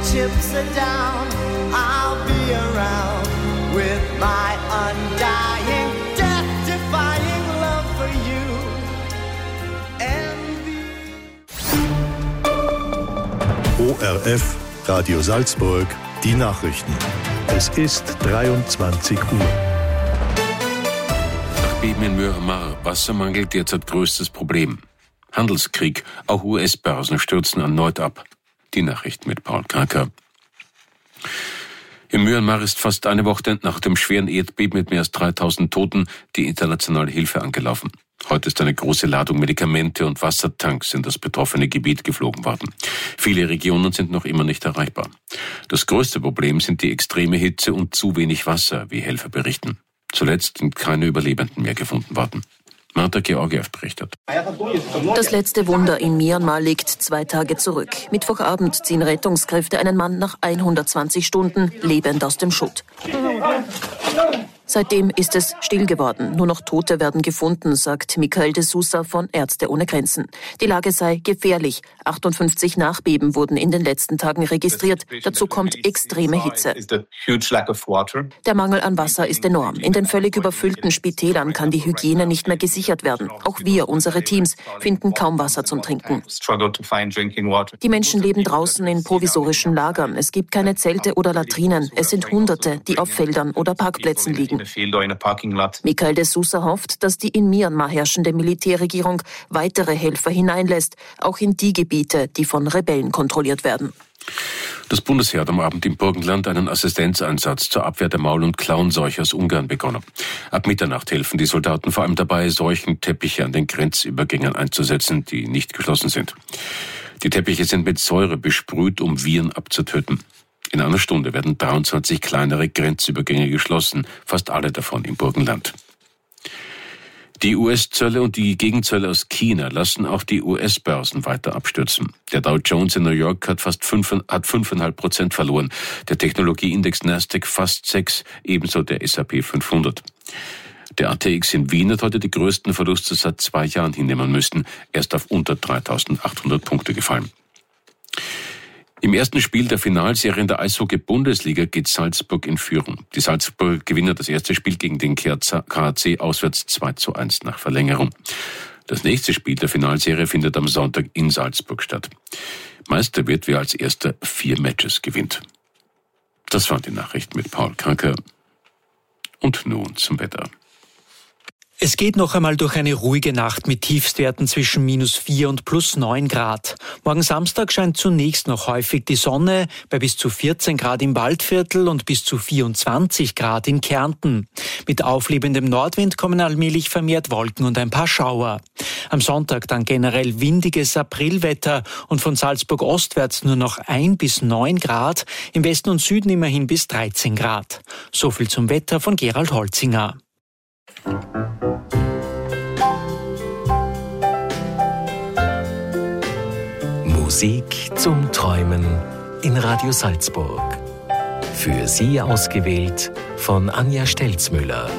chips are down, I'll be around with my undying, death-defying love for you. ORF, Radio Salzburg, die Nachrichten. Es ist 23 Uhr. Erdbeben in Myanmar, Wassermangel derzeit größtes Problem. Handelskrieg, auch US-Börsen stürzen erneut ab. Die Nachricht mit Paul Kraker. In Myanmar ist fast eine Woche nach dem schweren Erdbeben mit mehr als 3000 Toten die internationale Hilfe angelaufen. Heute ist eine große Ladung Medikamente und Wassertanks in das betroffene Gebiet geflogen worden. Viele Regionen sind noch immer nicht erreichbar. Das größte Problem sind die extreme Hitze und zu wenig Wasser, wie Helfer berichten. Zuletzt sind keine Überlebenden mehr gefunden worden. Martha Georgiev berichtet. Das letzte Wunder in Myanmar liegt 2 Tage zurück. Mittwochabend ziehen Rettungskräfte einen Mann nach 120 Stunden lebend aus dem Schutt. Seitdem ist es still geworden. Nur noch Tote werden gefunden, sagt Michael de Sousa von Ärzte ohne Grenzen. Die Lage sei gefährlich. 58 Nachbeben wurden in den letzten Tagen registriert. Dazu kommt extreme Hitze. Der Mangel an Wasser ist enorm. In den völlig überfüllten Spitälern kann die Hygiene nicht mehr gesichert werden. Auch wir, unsere Teams, finden kaum Wasser zum Trinken. Die Menschen leben draußen in provisorischen Lagern. Es gibt keine Zelte oder Latrinen. Es sind Hunderte, die auf Feldern oder Parkplätzen liegen. Michael de Sousa hofft, dass die in Myanmar herrschende Militärregierung weitere Helfer hineinlässt, auch in die Gebiete, die von Rebellen kontrolliert werden. Das Bundesheer hat am Abend im Burgenland einen Assistenzeinsatz zur Abwehr der Maul- und Klauenseuche aus Ungarn begonnen. Ab Mitternacht helfen die Soldaten vor allem dabei, Seuchenteppiche an den Grenzübergängen einzusetzen, die nicht geschlossen sind. Die Teppiche sind mit Säure besprüht, um Viren abzutöten. In einer Stunde werden 23 kleinere Grenzübergänge geschlossen, fast alle davon im Burgenland. Die US-Zölle und die Gegenzölle aus China lassen auch die US-Börsen weiter abstürzen. Der Dow Jones in New York hat fast 5,5% verloren, der Technologieindex Nasdaq fast 6%, ebenso der S&P 500. Der ATX in Wien hat heute die größten Verluste seit 2 Jahren hinnehmen müssen, erst auf unter 3.800 Punkte gefallen. Im ersten Spiel der Finalserie in der Eishockey-Bundesliga geht Salzburg in Führung. Die Salzburger gewinnen das erste Spiel gegen den KAC auswärts 2:1 nach Verlängerung. Das nächste Spiel der Finalserie findet am Sonntag in Salzburg statt. Meister wird, wer als erster 4 Matches gewinnt. Das waren die Nachrichten mit Paul Kraker. Und nun zum Wetter. Es geht noch einmal durch eine ruhige Nacht mit Tiefstwerten zwischen -4 und +9 Grad. Morgen Samstag scheint zunächst noch häufig die Sonne bei bis zu 14 Grad im Waldviertel und bis zu 24 Grad in Kärnten. Mit auflebendem Nordwind kommen allmählich vermehrt Wolken und ein paar Schauer. Am Sonntag dann generell windiges Aprilwetter und von Salzburg ostwärts nur noch 1 bis 9 Grad, im Westen und Süden immerhin bis 13 Grad. So viel zum Wetter von Gerald Holzinger. Musik zum Träumen in Radio Salzburg. Für Sie ausgewählt von Anja Stelzmüller.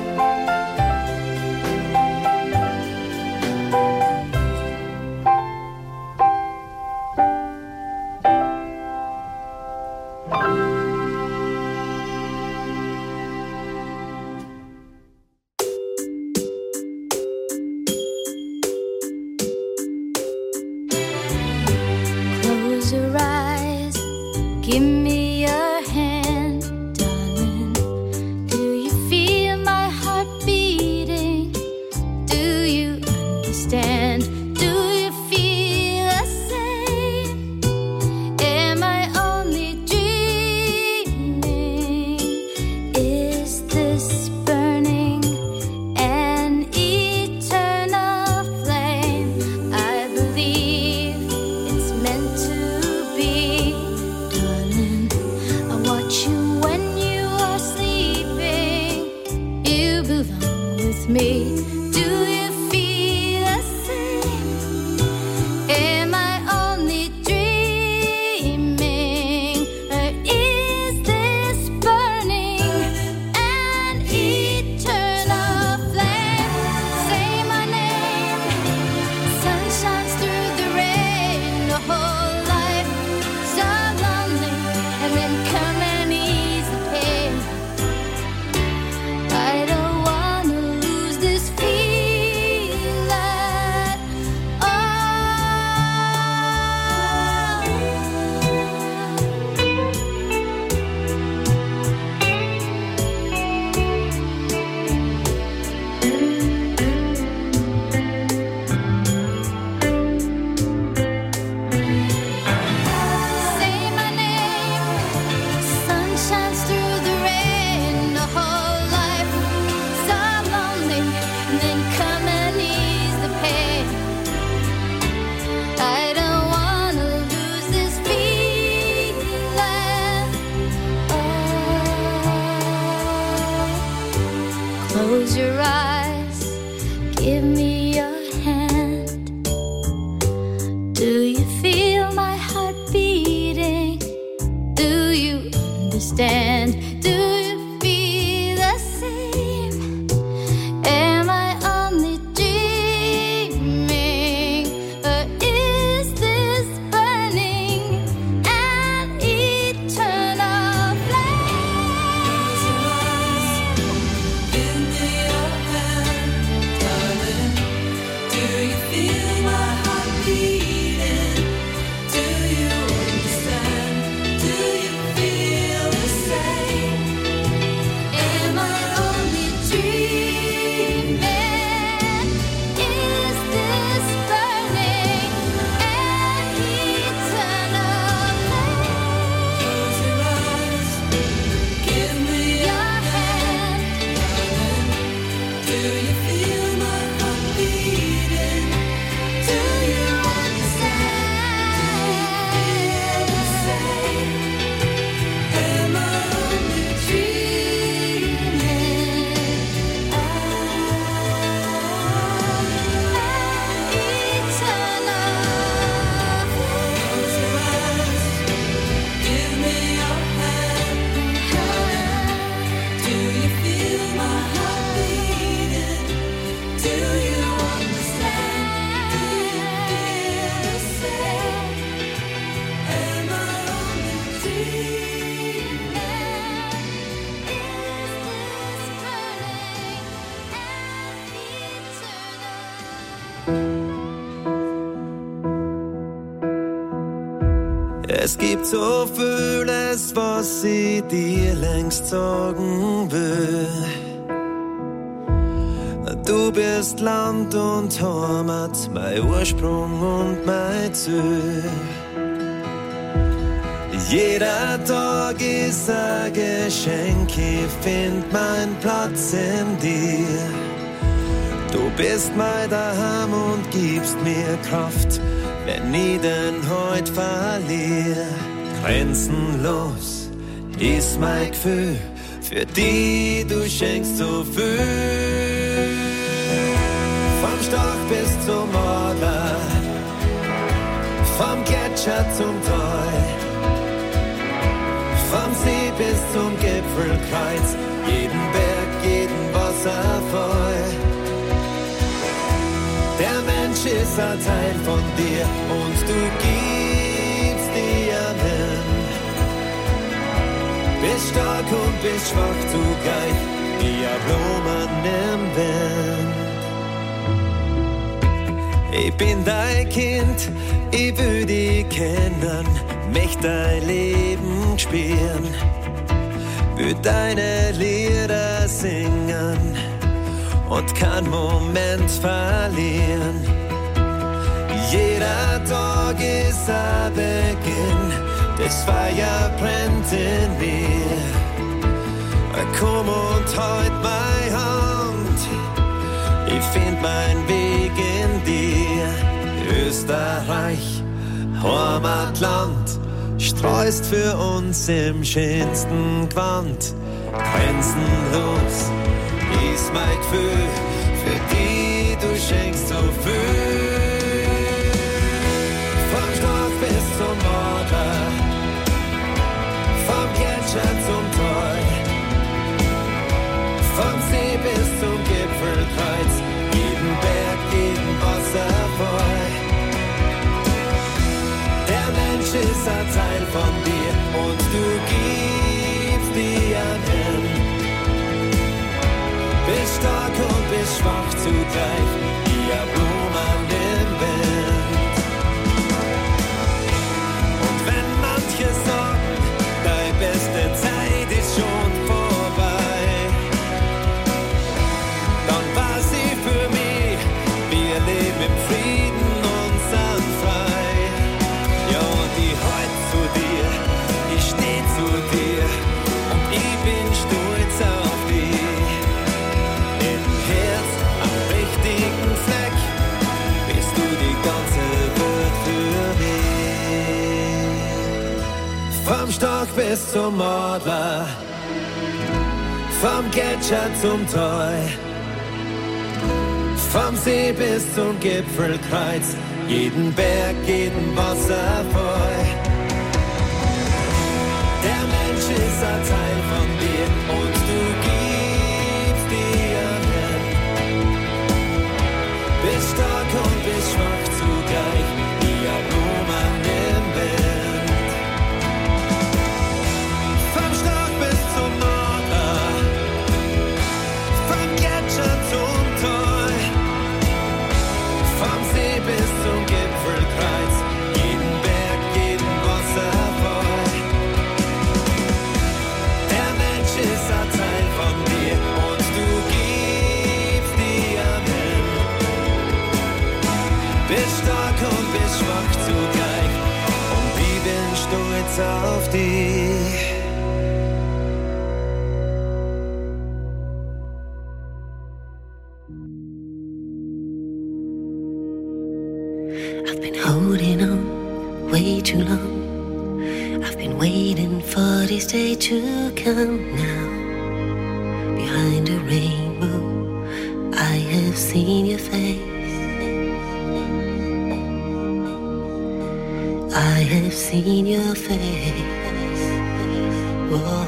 Shines through the rain, the whole life. Es gibt so vieles, was ich dir längst sagen will. Du bist Land und Heimat, mein Ursprung und mein Ziel. Jeder Tag ist ein Geschenk, ich find meinen Platz in dir. Du bist mein Daheim und gibst mir Kraft, wenn ich den heut verliere. Grenzenlos ist mein Gefühl, für die du schenkst so viel. Vom Storch bis zum Adler, vom Gletscher zum Tal, vom See bis zum Gipfelkreuz, jeden Berg, jeden Wasserfall. Der Mensch ist ein Teil von dir und du gibst dir hin. Bist stark und bist schwach zugleich, wie ein Blumen im Wind. Ich bin dein Kind, ich will dich kennen, möchte dein Leben spüren, will deine Lieder singen und kein Moment verlieren. Jeder Tag ist ein Beginn, das Feuer brennt in mir. Komm und halt meine Hand, ich find meinen Weg in dir. Österreich, Heimatland, streust für uns im schönsten Gewand. Grenzenlos ist mein Gefühl, für die du schenkst so viel. Vom Storch bis zum Adler, vom Gletscher zum Tal, vom See bis zum Gipfelkreuz, jeden Berg, jeden Wasserfall. Der Mensch ist ein Teil von dir und du gibst dir hin. Bist stark und bist schwach zugleich, wie ein Blumen im Wind. Und wenn manche sagen, deine beste Zeit ist schon vorbei, dann war sie für mich, wir leben im Frieden und sind frei. Ja, und ich halt zu dir, ich steh zu dir und ich bin stolz auf dich. Fleck, bist du die ganze Welt für mich. Vom Storch bis zum Adler, vom Gletscher zum Tal, vom See bis zum Gipfelkreuz, jeden Berg, jeden Wasserfall. Der Mensch ist ein Teil von dir und du gibst dir hin. Bist stark und bist schwach zugleich, wie ein Blumen im Wind. Vom Storch bis zum Adler, vom Gletscher zum Tal, vom See bis zum Gipfelkreuz, jeden Berg, jeden Wasserfall. Der Mensch ist ein Teil von dir und du gibst dir hin. Bist stark und bist schwach zugleich und ich bin stolz auf dich. I've been holding on way too long. I've been waiting for this day to come now. Behind a rainbow, I have seen your face. I have seen your face. Whoa.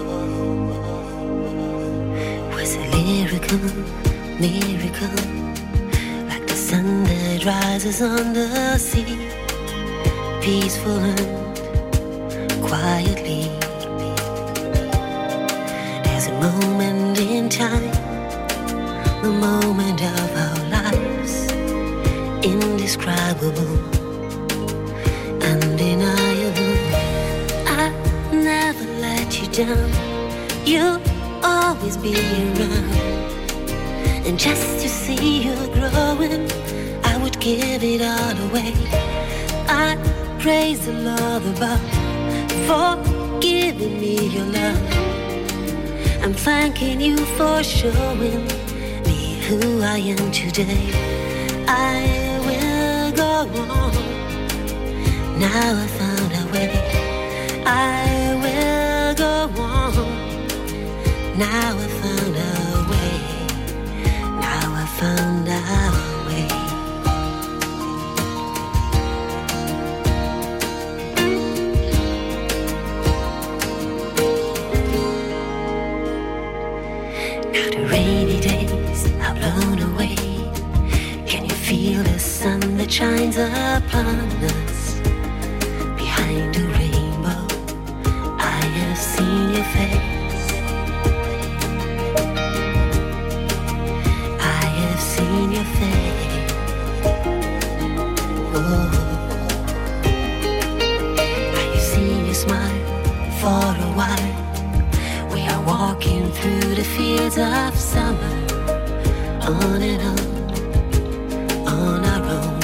Was it lyrical, miracle, like the sun that rises on the sea, peaceful and quietly. There's a moment in time, the moment of our lives, indescribable, undeniable. down, you'll always be around. And just to see you growing, I would give it all away. I praise the Lord above for giving me your love. I'm thanking you for showing me who I am today. I will go on. Now I found a way. I will go on. Now I found a way. Now I found a way. Now the rainy days are blown away. Can you feel the sun that shines upon us? Behind a rainbow, I have seen your face. I have seen your face. Oh, I have seen you smile for a while. We are walking through the fields of summer, on and on our own.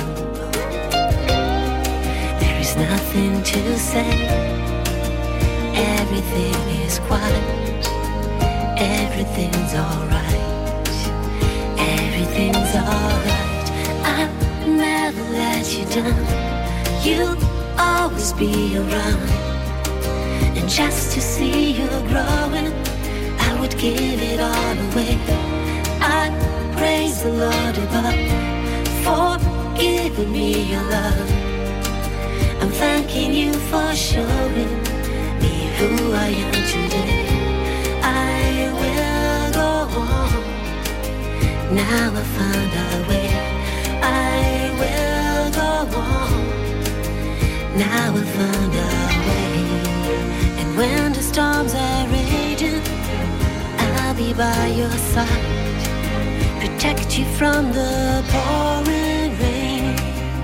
There is nothing to say. Everything is quiet. Everything's alright. Everything's alright. I'll never let you down. You'll always be around. And just to see you growing, I would give it all away. I praise the Lord above for giving me your love. I'm thanking you for showing me who I am today. I will go on. Now I found a way. I will go on. Now I found a way. And when the storms are raging, I'll be by your side. Protect you from the pouring rain.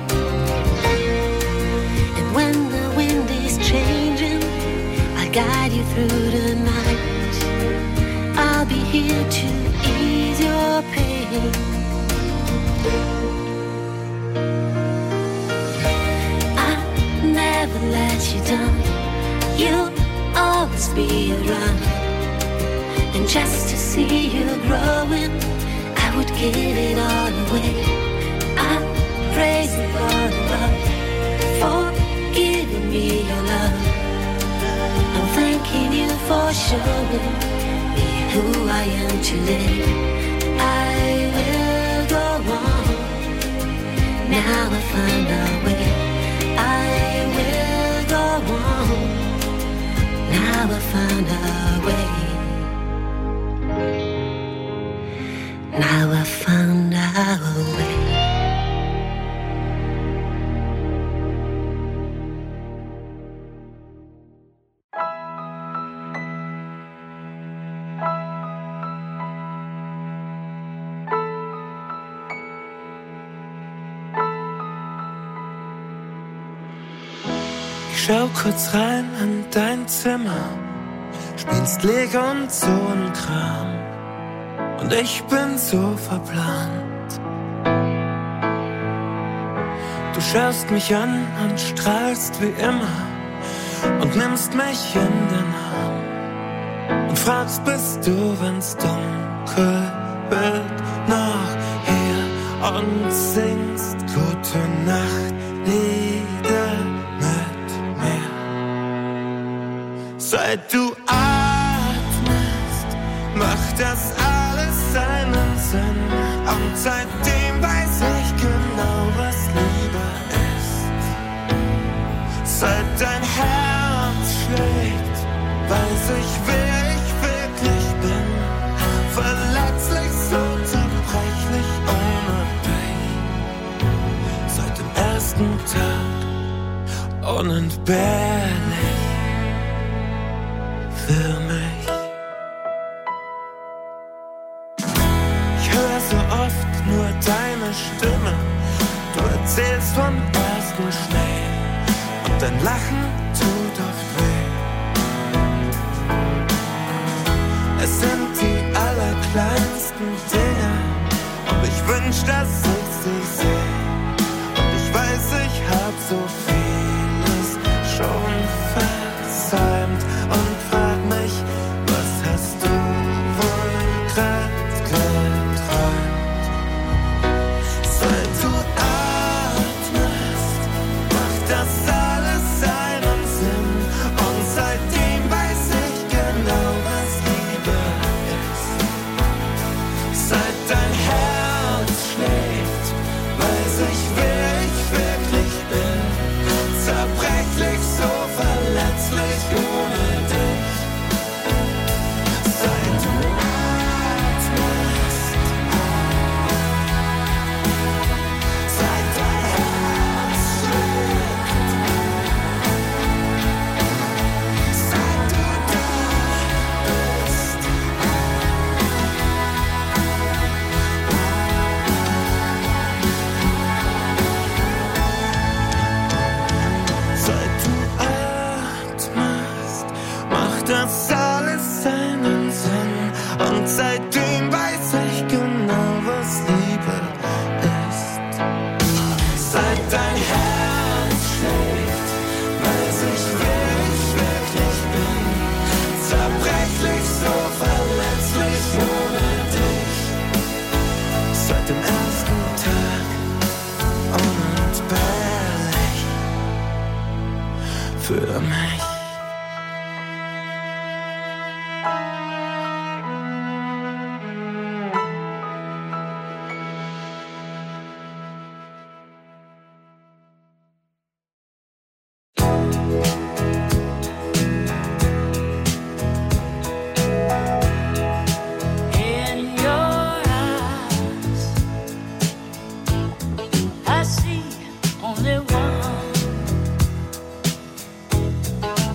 And when the wind is changing, I'll guide you through the night. I'll be here to ease your pain. I'll never let you down. You'll always be around. And just to see you growing, I would give it all away. I praise the Lord above for giving me your love. I'm thanking you for showing me who I am today. I will go on. Now I found a way. I will go on. Now I found a way. Now I found our way. Ich schau kurz rein in dein Zimmer, spielst Leg und so ein Kram. Und ich bin so verplant. Du schaust mich an und strahlst wie immer und nimmst mich in den Arm und fragst, bist du, wenn's dunkel wird, noch hier und singst gute Nacht Lieder mit mir. Seit du atmest, macht das alles seinen Sinn. Und seitdem weiß ich genau, was Liebe ist. Seit dein Herz schlägt, weiß ich, wer ich wirklich bin. Verletzlich, so zerbrechlich, ohne Pain. Seit dem ersten Tag unentbehrlich für mich. Nur deine Stimme, du erzählst vom ersten Schnee und dein Lachen tut oft weh. kleinsten Dinge. Und ich wünsch, dass ich sie sehe. Und ich weiß, ich hab so vieles schon versäumt. Und frag mich, was hast du wohl grad geträumt? Seit du atmest, macht das alles seinen Sinn. Und seitdem weiß ich genau, was Liebe ist. Seit dein Herz schlägt, weiß ich, wer ich wirklich bin. Zerbrechlich, so verletzlich ohne dich. Seit du atmest, seit dein Herz schlägt, seit du da bist. Seit du atmest, macht das alles seinen Sinn. Und seitdem weiß ich genau, was Liebe ist. Seit dein Herz schlägt, weiß ich, wer ich wirklich bin. Zerbrechlich, so verletzlich ohne dich. Seit dem ersten Tag unentbehrlich für mich. In your eyes, I see only one.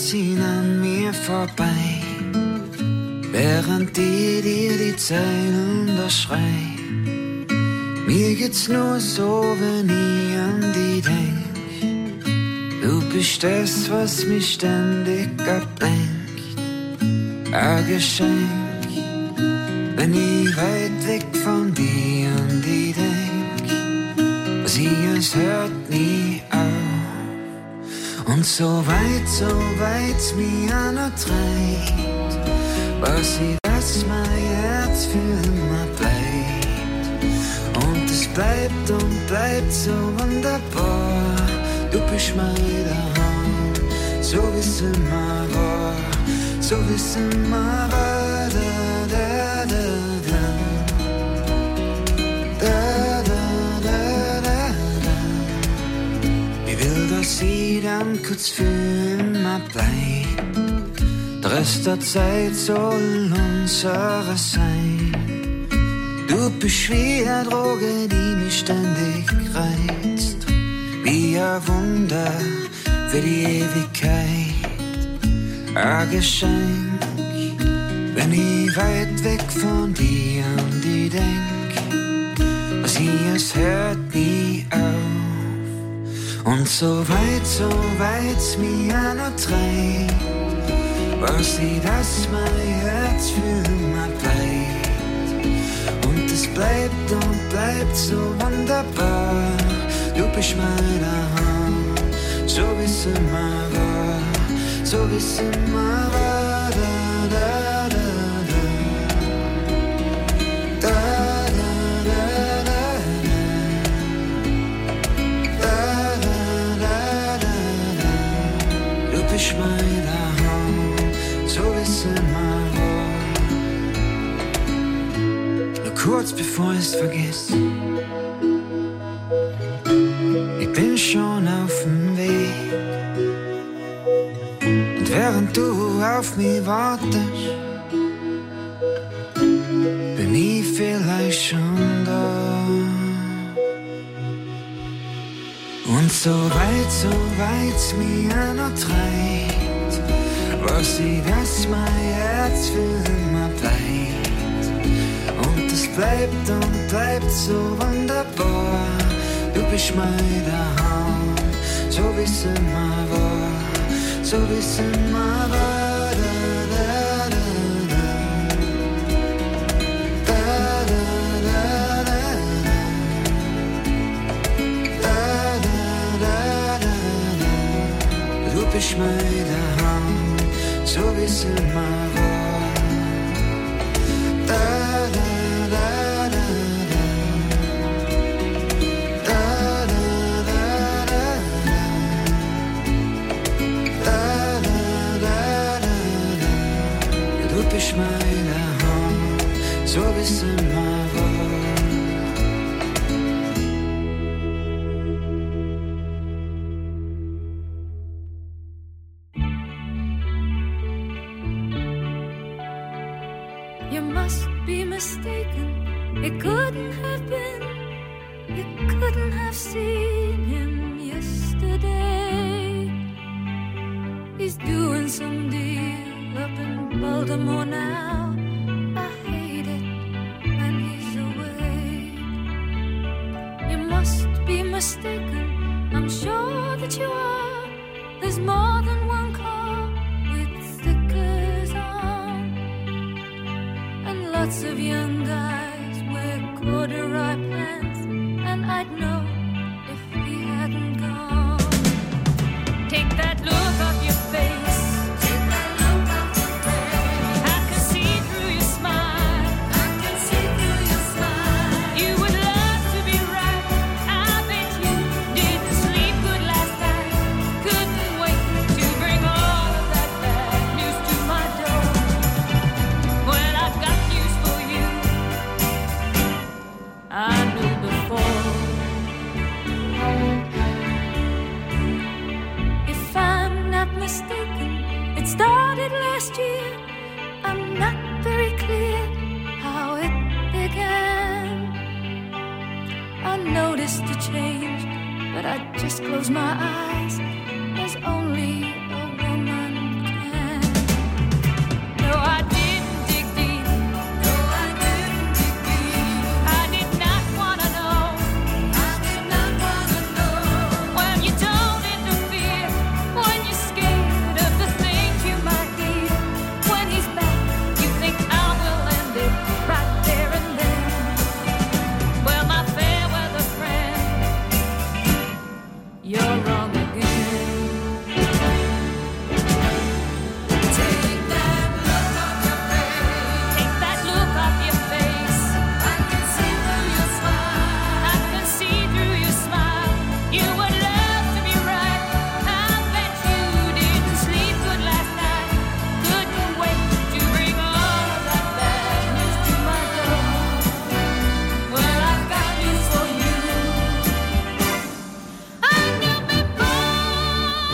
ziehen an mir vorbei, während die dir die Zeilen da schreiben. Mir geht's nur so, wenn ich an die denk. Du bist das, was mich ständig ablenkt. Ein Geschenk, wenn ich weit weg von dir an die denk. Sie, es hört nie auf. Und so weit's mir auch noch treibt, was ich, dass mein Herz für immer bleibt. Und es bleibt und bleibt so wunderbar. Du bist mein daheim, so wie's immer war, so wie's immer war. Da, da, da, da. Da, da, da, da, da. Ich will, dass sie dann kurz für immer bleibt. Der Rest der Zeit soll unsere sein. Du bist wie eine Droge, die mich ständig reizt. Wie ein Wunder für die Ewigkeit. Ein Geschenk, wenn ich weit weg von dir an die denk. Was hier, es hört nie auf. Und so weit's mir auch noch treibt, was ich, dass mein Herz für immer bleibt. Und es bleibt und bleibt so wunderbar. Du bist mein daheim, so wie's immer war, so wie's immer war. Da, da, da, da. Da, da, da, da, da. Da, da, da, da, da. Du bist mein daheim, so wie's immer war. Nur kurz bevor ich's vergiss, ich bin schon auf dem Weg. Und während du auf mich wartest, bin ich vielleicht schon da. Und so weit's mir auch noch treibt, was ich, dass mein Herz für immer bleibt. Und es bleibt und bleibt so wunderbar. Du bist mein daheim, so wie's immer war, so wie's immer war. Da, da, da, da. Da, da, da, da, da. Da, da, da, da, da. Du bist mein daheim, so wie's immer war. Da, da, da, da, da. Du bist mein daheim, so wie's immer war. You must be mistaken, it couldn't have been. You couldn't have seen him yesterday. He's doing some deal up in Baltimore now. I hate it when he's away. You must be mistaken, I'm sure that you are. There's more than one car with stickers on, and lots of young guys wear corduroy pants, and I'd know if he hadn't gone. Take that look off your face. Take that look off your face. I can see through your smile. I can see through your smile. You would love to be right. I bet you didn't sleep good last night. Couldn't wait to bring all of that bad news to my door. Well, I've got news for you. I knew before. If I'm not mistaken, it started last year. I'm not very clear how it began. I noticed a change, but I just closed my eyes, as only a woman wrong again. Take that look off your face. Take that look off your face. I can see through your smile. I can see through your smile. You would love to be right. I bet you didn't sleep good last night. Couldn't wait to bring all of that bad news to my door. Well, I've got news for you. I knew before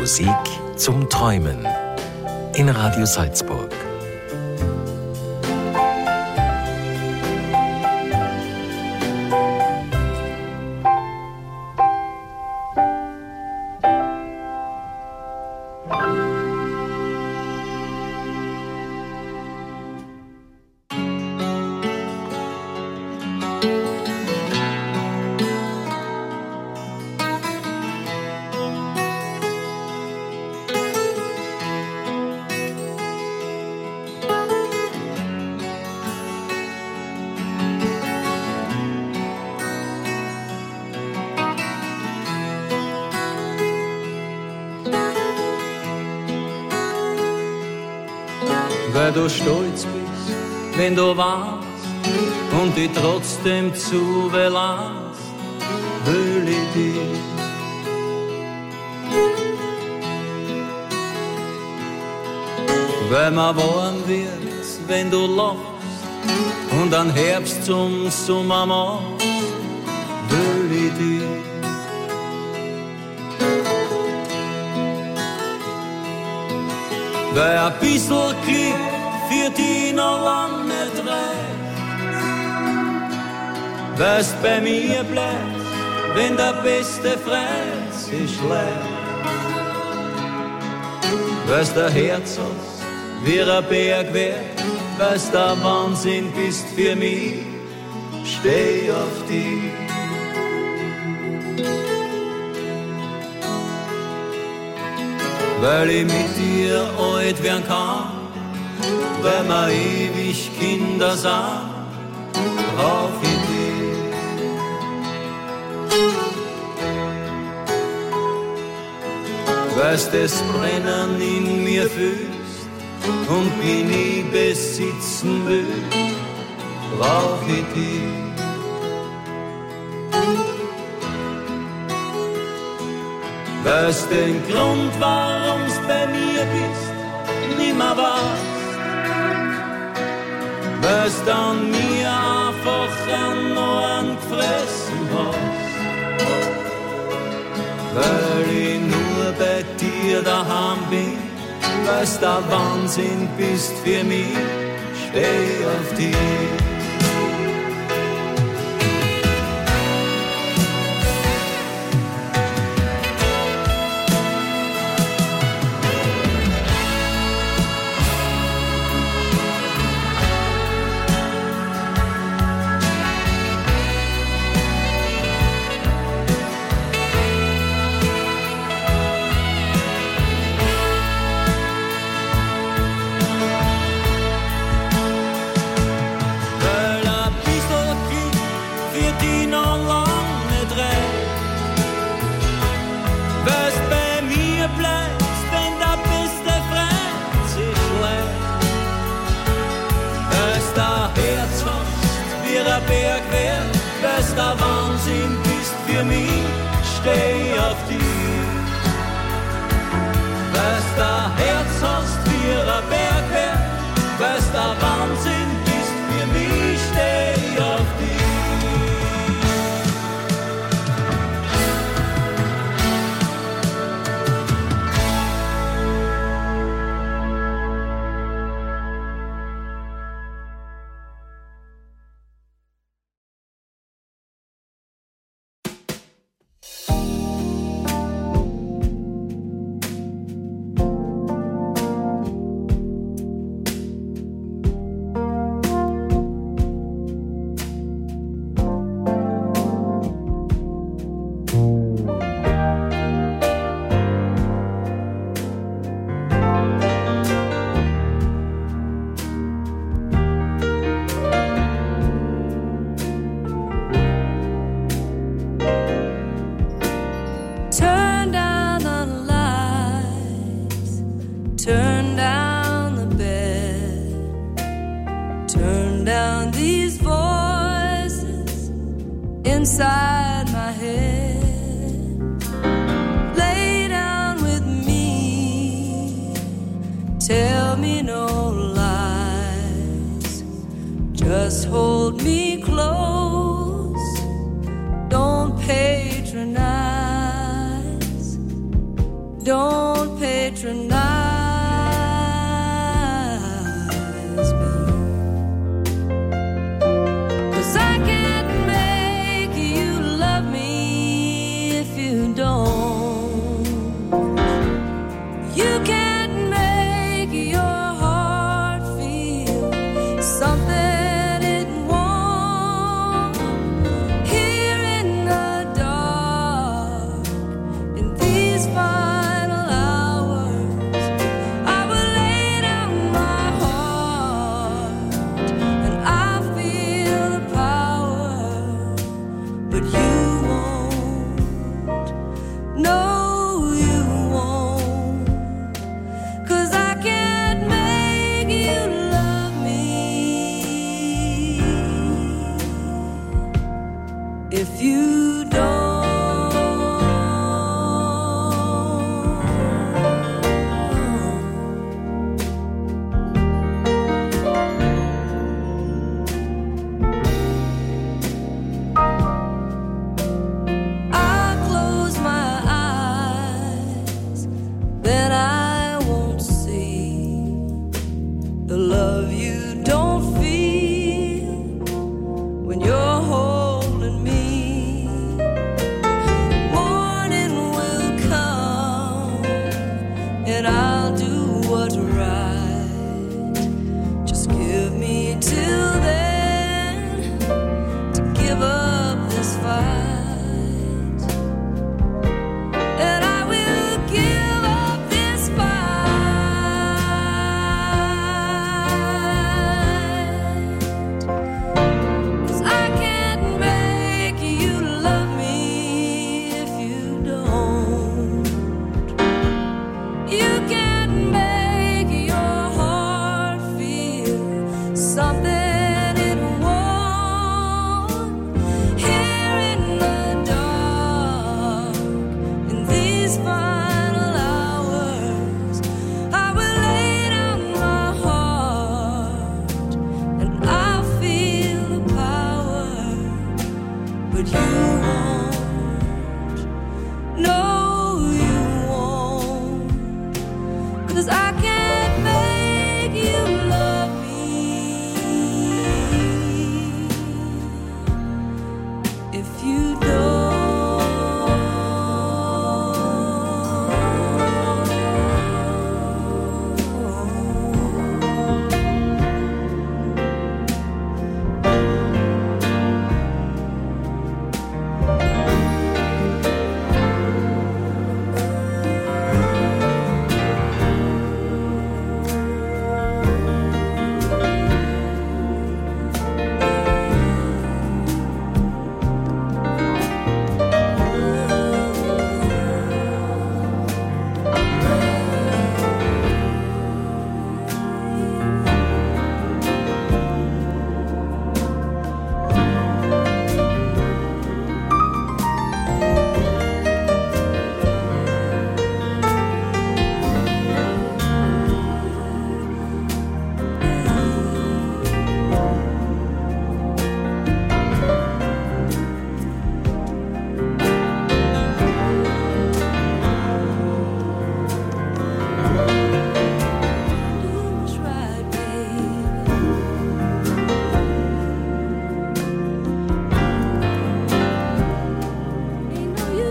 Musik zum Träumen in Radio Salzburg. Weil du stolz bist, wenn du warst und dich trotzdem zubelasst, will ich dich. Weil mir warm wird, wenn du lachst und an Herbst zum Sommer machst, will ich dich. Weil ein bisschen Glück für dich noch lang nicht reicht. Weil's bei mir bleibt, wenn der beste Freund sich schleicht. Weil's der Herz hast, wie ein Berg wär, weil's der Wahnsinn bist für mich, steh auf dich. Weil ich mit dir alt werden kann, weil wir ewig Kinder sind, brauch ich dich. Weil's das Brennen in mir fühlst und bin ich besitzen will, brauch ich dich. Weil's den Grund, warum's bei mir bist, nimmer weißt. Weil's dann mir einfach an Ohren gefressen hast. Weil ich nur bei dir daheim bin, weil's der Wahnsinn bist für mich, steh auf dich. Berg wär, weil's der Wahnsinn bist für mich, steh auf dich. Weil's der Herz hast wie ein Berg wär, weil's der Wahnsinn bist für mich, steh auf dich. Inside my head, lay down with me, tell me no lies, just hold me close, don't patronize, don't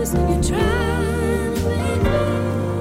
tears when you're trying to make love.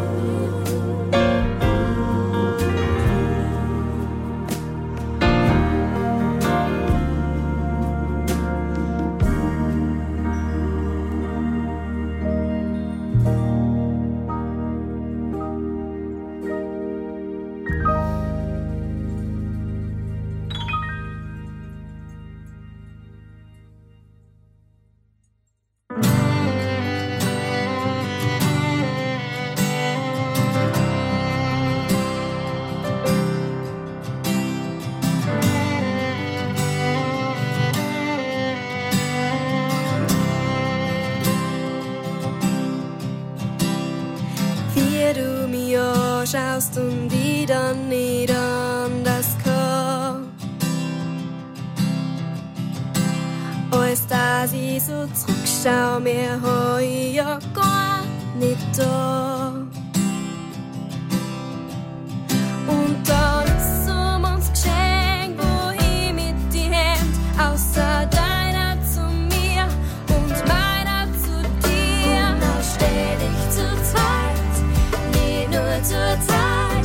Schaust und wieder nicht anders kann. Als dass ich so zurückschau, mehr hab ich ja gar nicht da. Und dann ist uns geschenkt, wo ich mit die Hand außer deiner zu mir und meiner zu dir. Und dann steh dich zu zweit, nicht nur zur Zeit.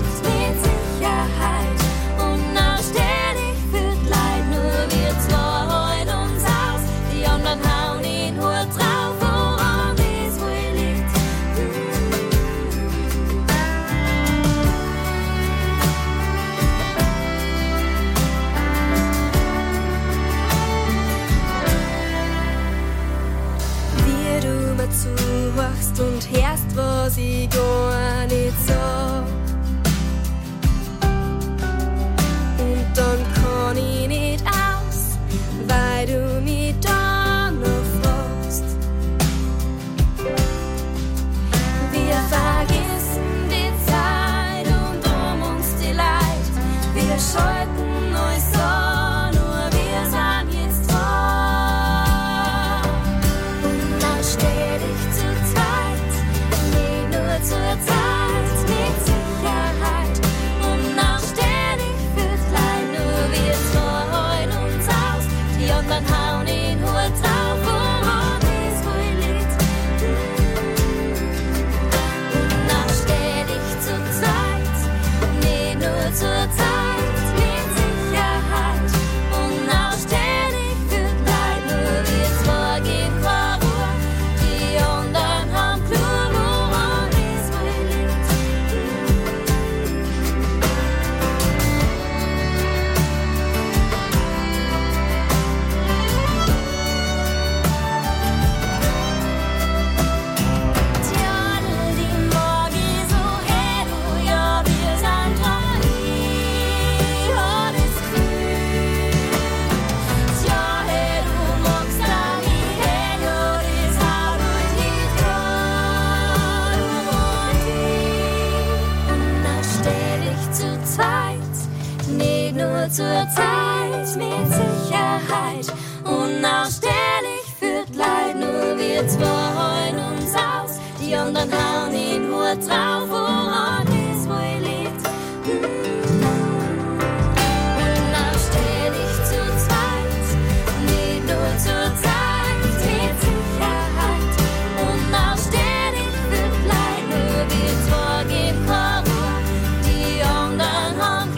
Und hörst, was ich gar nicht sag. Und dann kann ich nicht aus, weil du mich da noch fragst. Wir vergessen die Zeit und uns die Leid. Wir schalten uns an, nur wir sind jetzt dran. Und dann steh dich zu zur Zeit mit Sicherheit und nachständig fürs Leid, nur wir freuen uns aus, die anderen hauen ihn nur drauf, woran es wohl liegt. Und nachständig zur Zeit, nicht nur zur Zeit mit Sicherheit und nachständig fürs Leid, nur wir zwei gehen vor Ruhe, die anderen haben Klur, woran zur Zeit mit Sicherheit und nachständig führt Leid, nur wir zwei heuen uns aus, die anderen hauen ihn nur drauf, woran es wohl liegt. Und nachständig zur Zeit, nicht nur zur Zeit mit Sicherheit und nachständig führt Leid, nur wir zwei gehen vor Ruhe, die anderen haben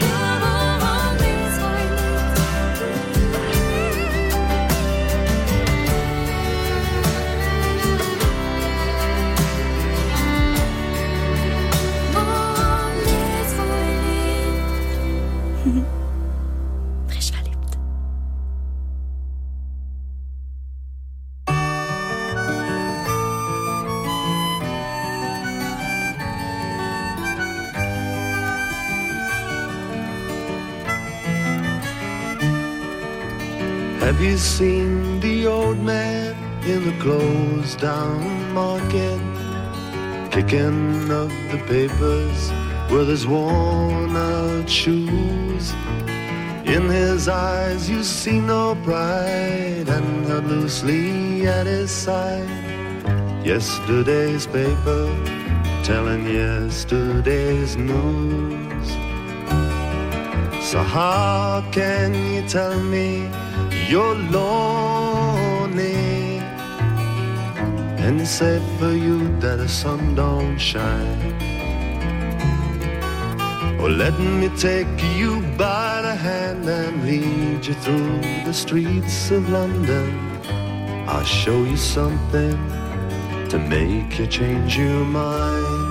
Have you seen the old man in the closed down market, kicking up the papers with his worn out shoes? In his eyes you see no pride, and held loosely at his side yesterday's paper, telling yesterday's news. So how can you tell me you're lonely And they say for you that the sun don't shine. Oh, let me take you by the hand and lead you through the streets of London. I'll show you something to make you change your mind.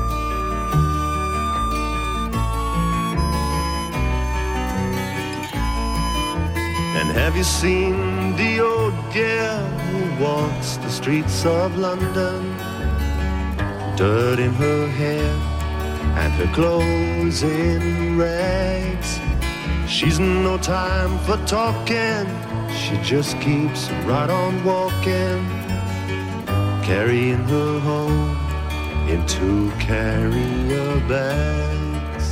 And have you seen the old girl who walks the streets of London? Dirt in her hair and her clothes in rags. She's no time for talking, she just keeps right on walking, carrying her home in 2 carrier bags.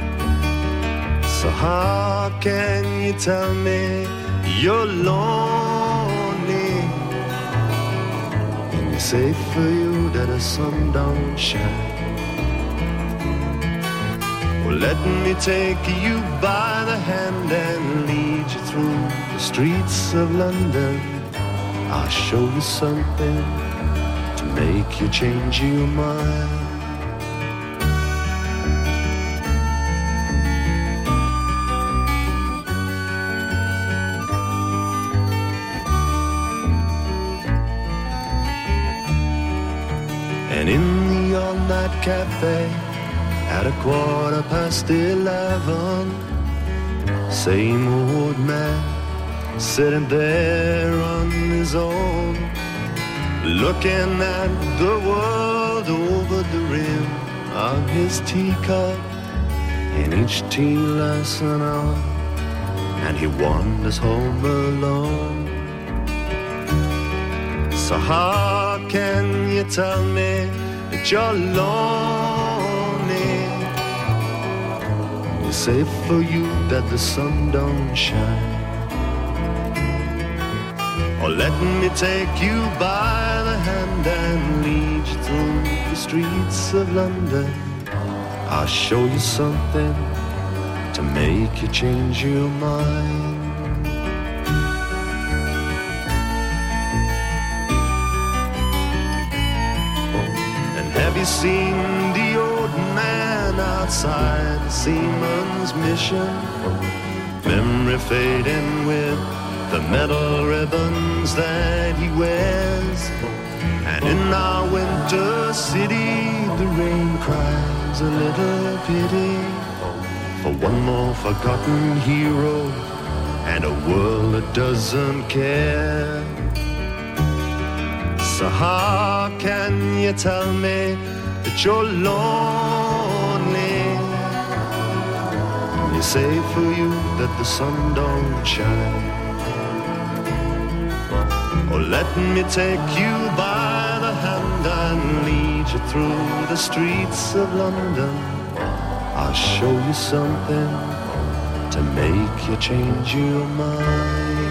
So how can you tell me you're lonely when you say for you that the sun don't shine? Well, let me take you by the hand and lead you through the streets of London. I'll show you something to make you change your mind. And in the all-night cafe at 11:15, same old man sitting there on his own, looking at the world over the rim of his teacup. And each tea lasts an hour, and he wanders home alone. So how can you tell me that you're lonely? You say for you that the sun don't shine. Or let me take you by the hand and lead you through the streets of London. I'll show you something to make you change your mind. Have you seen the old man outside the Seaman's Mission? Memory fading with the metal ribbons that he wears. And in our winter city, the rain cries a little pity for one more forgotten hero and a world that doesn't care. So how can you tell me that you're lonely? You say for you that the sun don't shine. Oh, let me take you by the hand and lead you through the streets of London. I'll show you something to make you change your mind.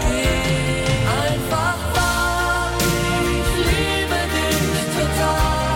Einfach wahr, ich liebe dich total.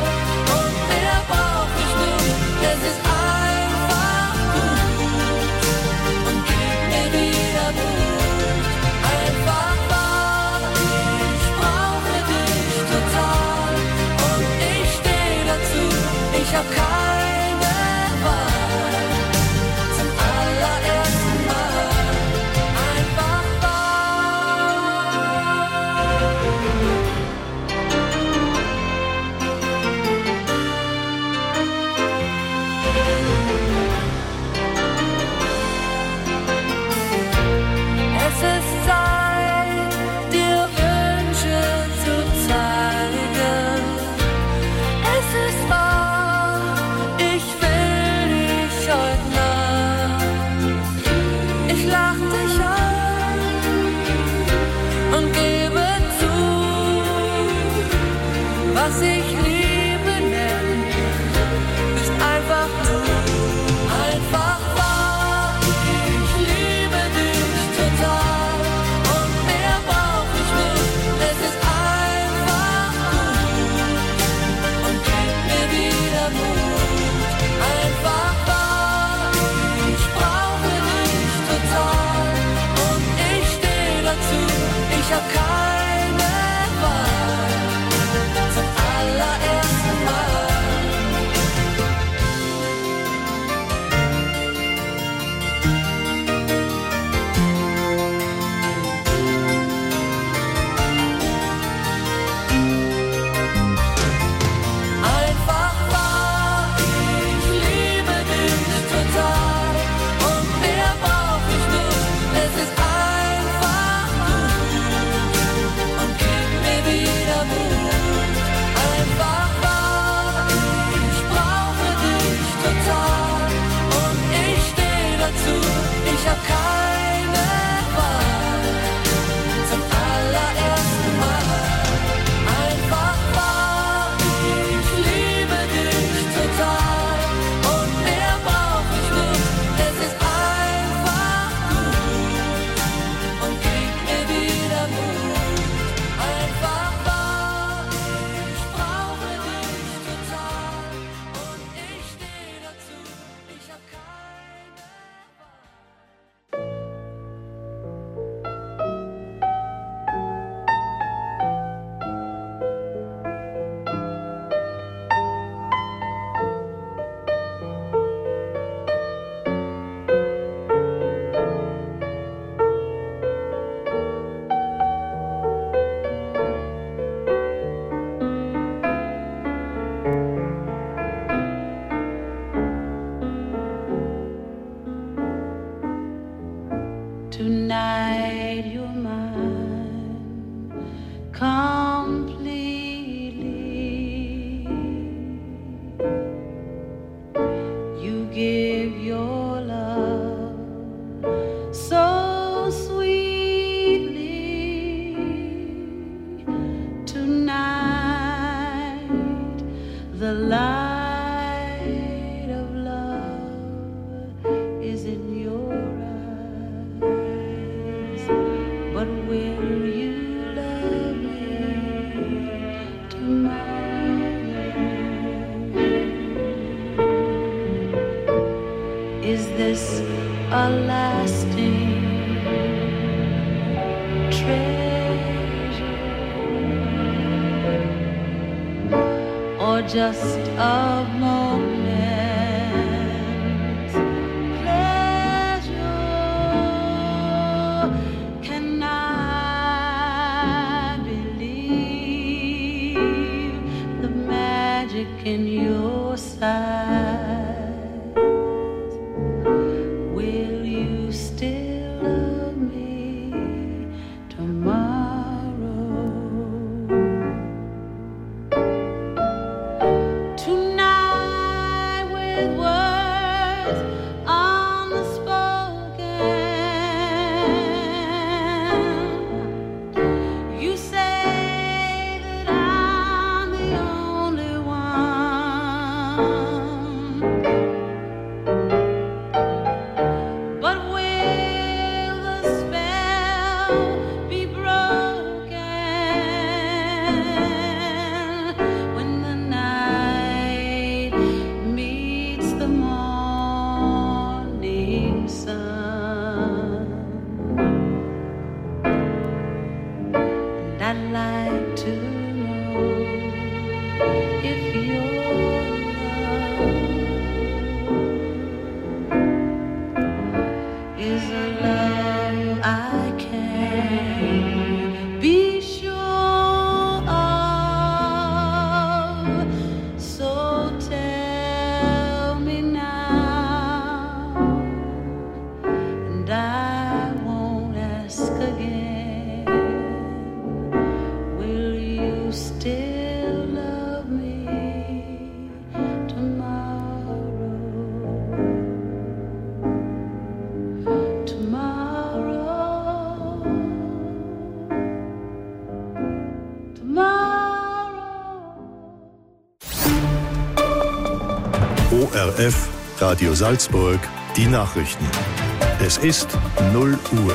light of love is in your eyes, but will you love me tomorrow? Is this a lasting treasure, or just a moment's pleasure? Can I believe the magic in your sight? Will you still love me tomorrow? Tonight, with words unspoken, you say that I'm the only one. But will the spell be broken when the night meets the morning sun? And I'd like to know if your love is a love I can be sure of. So tell me now, and I won't ask again. Will you still love me tomorrow? Tomorrow, tomorrow. ORF Radio Salzburg, die Nachrichten. Es ist 0 Uhr.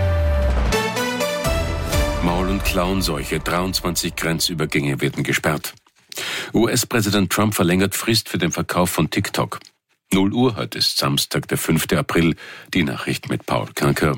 Maul- und Klauenseuche, 23 Grenzübergänge werden gesperrt. US-Präsident Trump verlängert Frist für den Verkauf von TikTok. 0 Uhr, heute ist Samstag, der 5. April. Die Nachricht mit Paul Kanker.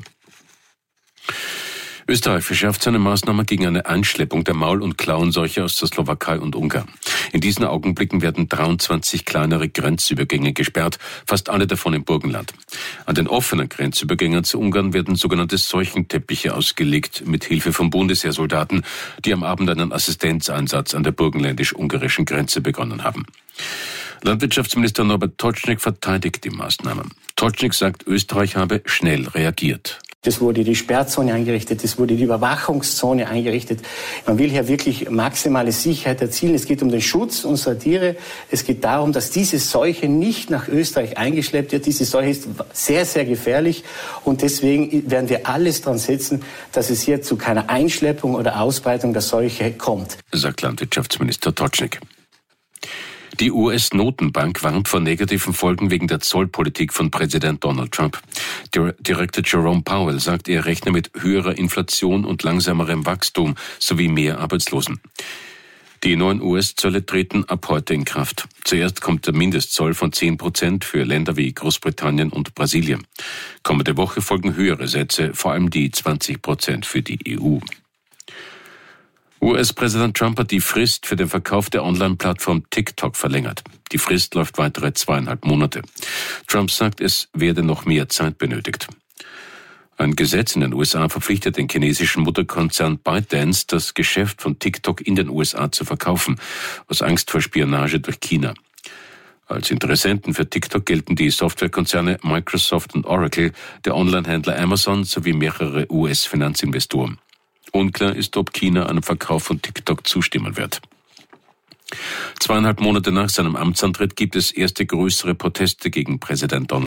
Österreich verschärft seine Maßnahmen gegen eine Einschleppung der Maul- und Klauenseuche aus der Slowakei und Ungarn. In diesen Augenblicken werden 23 kleinere Grenzübergänge gesperrt, fast alle davon im Burgenland. An den offenen Grenzübergängen zu Ungarn werden sogenannte Seuchenteppiche ausgelegt, mit Hilfe von Bundesheersoldaten, die am Abend einen Assistenzeinsatz an der burgenländisch-ungarischen Grenze begonnen haben. Landwirtschaftsminister Norbert Totschnig verteidigt die Maßnahmen. Totschnig sagt, Österreich habe schnell reagiert. Es wurde die Sperrzone eingerichtet, es wurde die Überwachungszone eingerichtet. Man will hier wirklich maximale Sicherheit erzielen. Es geht um den Schutz unserer Tiere. Es geht darum, dass diese Seuche nicht nach Österreich eingeschleppt wird. Diese Seuche ist sehr, sehr gefährlich. Und deswegen werden wir alles dran setzen, dass es hier zu keiner Einschleppung oder Ausbreitung der Seuche kommt, sagt Landwirtschaftsminister Totschnig. Die US-Notenbank warnt vor negativen Folgen wegen der Zollpolitik von Präsident Donald Trump. Direktor Jerome Powell sagt, er rechne mit höherer Inflation und langsamerem Wachstum sowie mehr Arbeitslosen. Die neuen US-Zölle treten ab heute in Kraft. Zuerst kommt der Mindestzoll von 10% für Länder wie Großbritannien und Brasilien. Kommende Woche folgen höhere Sätze, vor allem die 20% für die EU. US-Präsident Trump hat die Frist für den Verkauf der Online-Plattform TikTok verlängert. Die Frist läuft weitere 2,5 Monate. Trump sagt, es werde noch mehr Zeit benötigt. Ein Gesetz in den USA verpflichtet den chinesischen Mutterkonzern ByteDance, das Geschäft von TikTok in den USA zu verkaufen, aus Angst vor Spionage durch China. Als Interessenten für TikTok gelten die Softwarekonzerne Microsoft und Oracle, der Onlinehändler Amazon sowie mehrere US-Finanzinvestoren. Unklar ist, ob China einem Verkauf von TikTok zustimmen wird. 2,5 Monate nach seinem Amtsantritt gibt es erste größere Proteste gegen Präsident Donald